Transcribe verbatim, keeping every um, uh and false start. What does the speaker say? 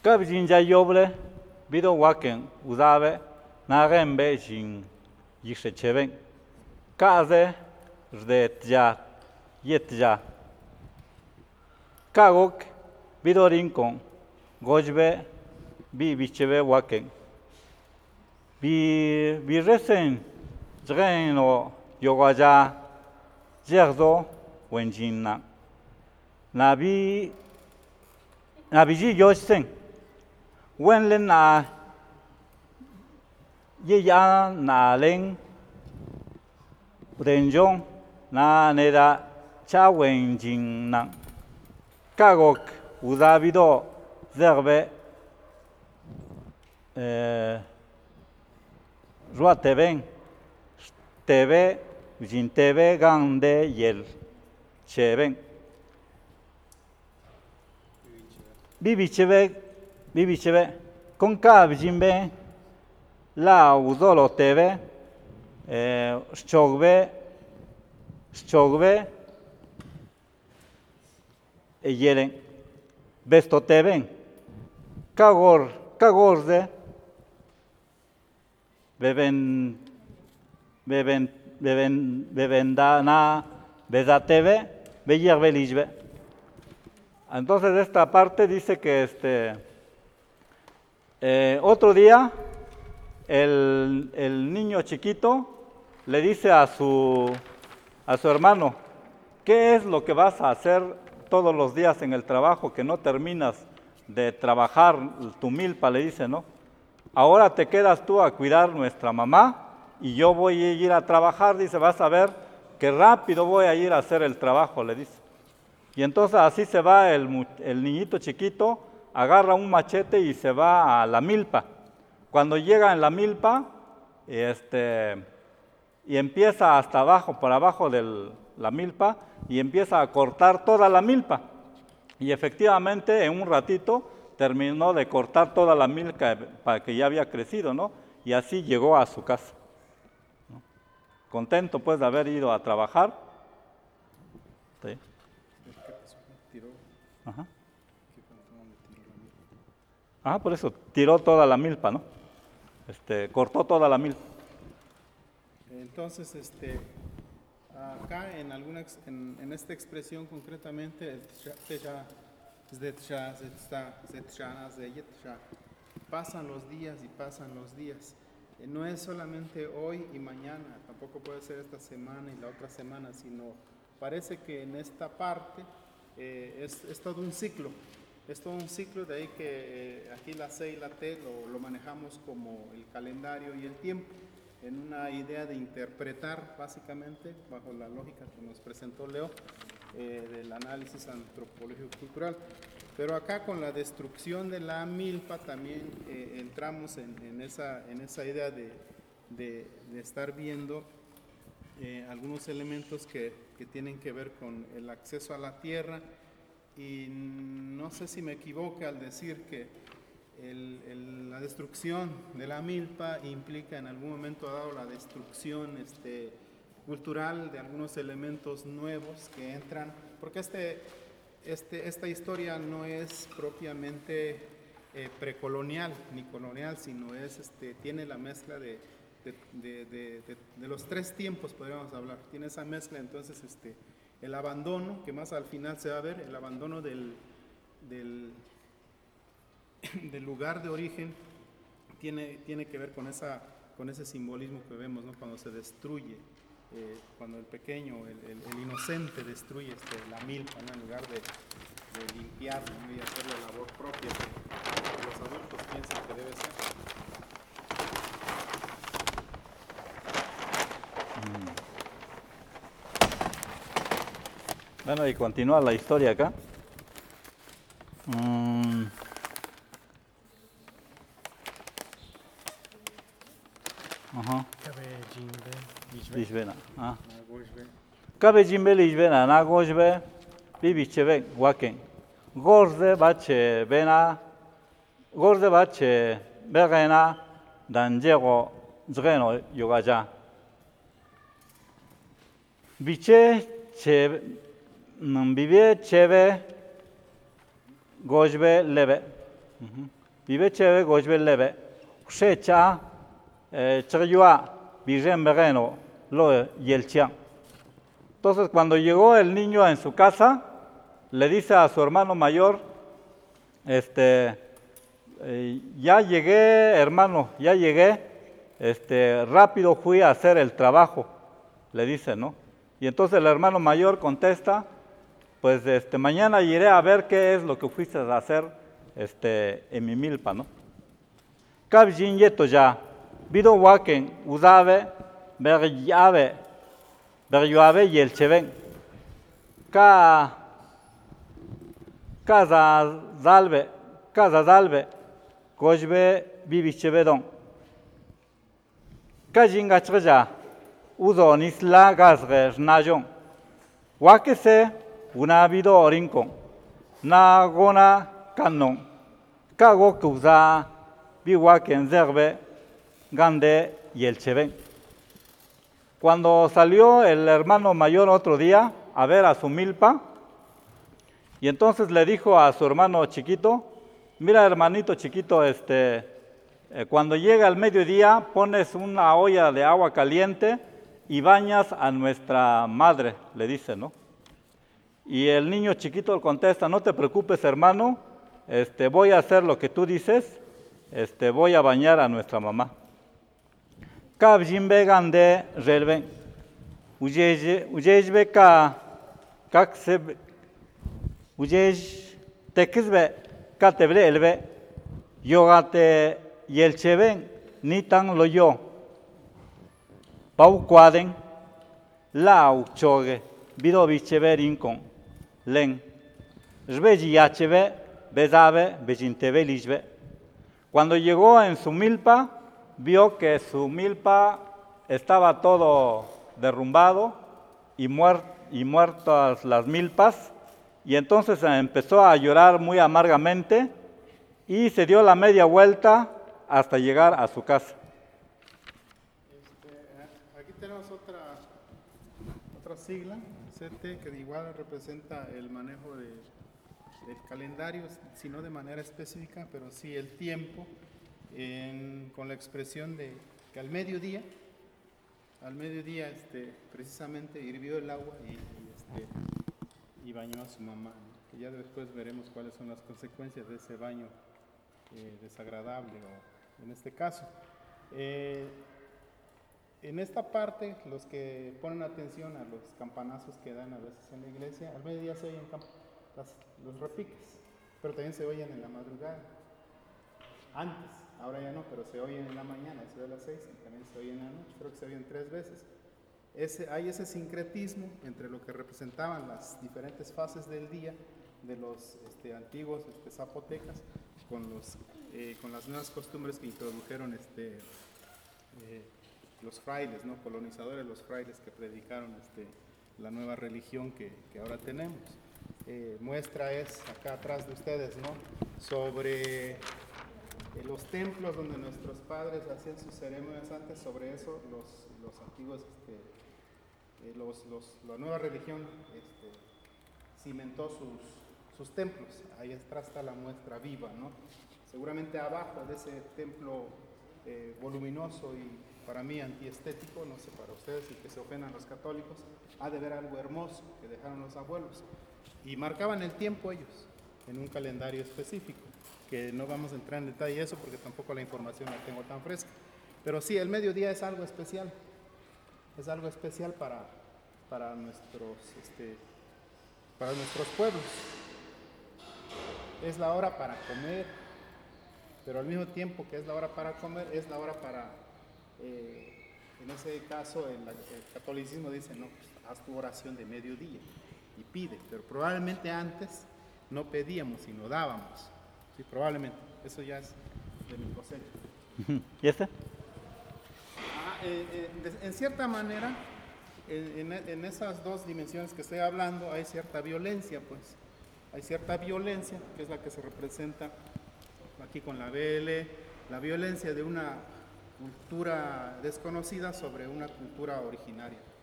Kabjinja yoble, bido waken, udabe, nagembe jin yixecheben. Kaze, rdetja, yetja. Kagok, bido rincon, gojbe, bi bichebe waken. Bi bi resen, jreno yogaja, jerdo, wenjinna. Nabi, nabiji yosen. Wenlen na ye ya na len renjong na neda cha wenjin na kagok udabido zerbe eh rua teben tebe jin tebe gande yel cheben bibi chebe bibi chebe con cab jimbe la udolo tebe eh chogbe chogbe e yeren besto teben kagor kagorze beben beben beben bebendana bezatebe beyerbelijbe. Entonces esta parte dice que este Eh, otro día, el, el niño chiquito le dice a su, a su hermano, ¿qué es lo que vas a hacer todos los días en el trabajo que no terminas de trabajar tu milpa? Le dice, ¿no? Ahora te quedas tú a cuidar nuestra mamá y yo voy a ir a trabajar, dice, vas a ver que rápido voy a ir a hacer el trabajo, le dice. Y entonces así se va el, el niñito chiquito, agarra un machete y se va a la milpa. Cuando llega en la milpa, este, y empieza hasta abajo, por abajo de la milpa, y empieza a cortar toda la milpa. Y efectivamente, en un ratito, terminó de cortar toda la milpa para que ya había crecido, ¿no? Y así llegó a su casa, ¿no? Contento, pues, de haber ido a trabajar. ¿Sí? Ajá. Ah, por eso tiró toda la milpa, ¿no? Este, cortó toda la milpa. Entonces, este, acá en alguna en, en esta expresión concretamente, pasan los días y pasan los días. No es solamente hoy y mañana, tampoco puede ser esta semana y la otra semana, sino parece que en esta parte eh, es, es todo un ciclo. Es todo un ciclo, de ahí que eh, aquí la C y la T lo, lo manejamos como el calendario y el tiempo, en una idea de interpretar básicamente, bajo la lógica que nos presentó Leo, eh, del análisis antropológico-cultural. Pero acá con la destrucción de la milpa también eh, entramos en, en, esa, en esa idea de, de, de estar viendo eh, algunos elementos que, que tienen que ver con el acceso a la tierra. Y no sé si me equivoco al decir que el, el, la destrucción de la milpa implica en algún momento dado la destrucción este, cultural de algunos elementos nuevos que entran, porque este, este, esta historia no es propiamente eh, precolonial ni colonial, sino es, este, tiene la mezcla de, de, de, de, de, de los tres tiempos, podríamos hablar, tiene esa mezcla. Entonces este, el abandono, que más al final se va a ver, el abandono del, del, del lugar de origen, tiene, tiene que ver con, esa, con ese simbolismo que vemos, ¿no? Cuando se destruye, eh, cuando el pequeño, el, el, el inocente destruye este, la milpa, ¿no? En lugar de, de limpiarla, ¿no? Y hacer la labor propia que los adultos piensan que debe ser. Mm. Bueno, y continúa la historia acá. Mm. Ajá. Lishbena. Ah. Kabe jimbe lishbena na gojbe bibi chebe waken. Gorze bache bena gorze bache begena danjego zgeno yogaja. Biche che Bibe chebe gojbe lebe Vive cheve gojbe leve. Shecha chayua virgen bereno lo yelchian. Entonces cuando llegó el niño en su casa, le dice a su hermano mayor, este, eh, ya llegué, hermano, ya llegué, este, rápido fui a hacer el trabajo, le dice, ¿no? Y entonces el hermano mayor contesta, pues este, mañana iré a ver qué es lo que fuiste a hacer este, en mi milpa, ¿no? Kabjin yeto ya, vido waken, usabe, beryabe, beryuabe y el cheven. Ka, kaza zalbe, kaza zalbe, gojbe bibi chevedon. Kajin gachreja, uzo nisla gazre najon. Wakese, una vido orincon, na gona canon, kago kuza, biwaken zerbe, gande y el cheven. Cuando salió el hermano mayor otro día a ver a su milpa, y entonces le dijo a su hermano chiquito, mira hermanito chiquito, este, eh, cuando llega el mediodía pones una olla de agua caliente y bañas a nuestra madre, le dice, ¿no? Y el niño chiquito contesta, no te preocupes hermano, este, voy a hacer lo que tú dices, este, voy a bañar a nuestra mamá. Kabjimbe gande relben, ujejbe ka kakseb, ujej tekizbe kateble elbe, yogate yelcheven nitan lo yo, pau cuaden, la uchoge, vido bichebe rincon, len, jbeji yachebe, bezabe, bejintebe lishbe. Cuando llegó en su milpa, vio que su milpa estaba todo derrumbado y, muer y muertas las milpas, y entonces empezó a llorar muy amargamente y se dio la media vuelta hasta llegar a su casa. Este, aquí tenemos otra, otra sigla, C T, que igual representa el manejo de, del calendario, si no de manera específica, pero sí el tiempo. En, con la expresión de que al mediodía, al mediodía este, precisamente hirvió el agua y, y, este, y bañó a su mamá, ¿no? Que ya después veremos cuáles son las consecuencias de ese baño eh, desagradable, o, en este caso. Eh, en esta parte, los que ponen atención a los campanazos que dan a veces en la iglesia, al mediodía se oyen las, los repiques, pero también se oyen en la madrugada. Antes, ahora ya no, pero se oyen en la mañana, eso de las seis, y también se oyen en la noche, creo que se oyen tres veces. Ese, hay ese sincretismo entre lo que representaban las diferentes fases del día de los este, antiguos este, zapotecas con, los, eh, con las nuevas costumbres que introdujeron este, eh, los frailes, ¿no? Colonizadores, los frailes que predicaron este, la nueva religión que, que ahora tenemos. Eh, muestra es acá atrás de ustedes, ¿no? Sobre Eh, los templos donde nuestros padres hacían sus ceremonias antes, sobre eso los, los antiguos, este, eh, los, los, la nueva religión este, cimentó sus, sus templos. Ahí atrás está la muestra viva, ¿no? Seguramente abajo de ese templo eh, voluminoso y para mí antiestético, no sé para ustedes y que se ofendan los católicos, ha de ver algo hermoso que dejaron los abuelos. Y marcaban el tiempo ellos en un calendario específico, que no vamos a entrar en detalle eso porque tampoco la información la tengo tan fresca. Pero sí, el mediodía es algo especial, es algo especial para, para, nuestros, este, para nuestros pueblos. Es la hora para comer, pero al mismo tiempo que es la hora para comer, es la hora para, eh, en ese caso, el, el catolicismo dice, no, pues, haz tu oración de mediodía y pide, pero probablemente antes no pedíamos, sino dábamos. Sí, probablemente. Eso ya es de mi cosecha. ¿Y este? Ah, eh, eh, de, en cierta manera, en, en, en esas dos dimensiones que estoy hablando, hay cierta violencia, pues. Hay cierta violencia, que es la que se representa aquí con la B L, la violencia de una cultura desconocida sobre una cultura originaria.